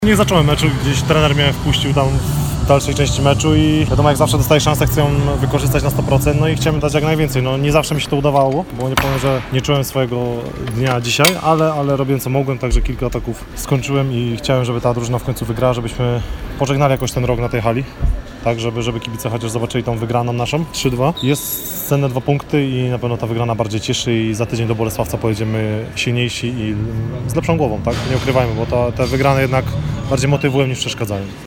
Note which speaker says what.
Speaker 1: Nie zacząłem meczu, gdzieś trener mnie wpuścił tam w dalszej części meczu i wiadomo, jak zawsze dostaję szansę, chcę ją wykorzystać na 100%, no i chciałem dać jak najwięcej. No nie zawsze mi się to udawało, bo nie powiem, że nie czułem swojego dnia dzisiaj, ale robiłem co mogłem, także kilka ataków skończyłem i chciałem, żeby ta drużyna w końcu wygrała, żebyśmy pożegnali jakoś ten rok na tej hali. Tak, żeby kibice chociaż zobaczyli tą wygraną naszą, 3-2. Jest cenne 2 punkty i na pewno ta wygrana bardziej cieszy i za tydzień do Bolesławca pojedziemy silniejsi i z lepszą głową, tak? Nie ukrywajmy, bo te wygrane jednak bardziej motywują niż przeszkadzają.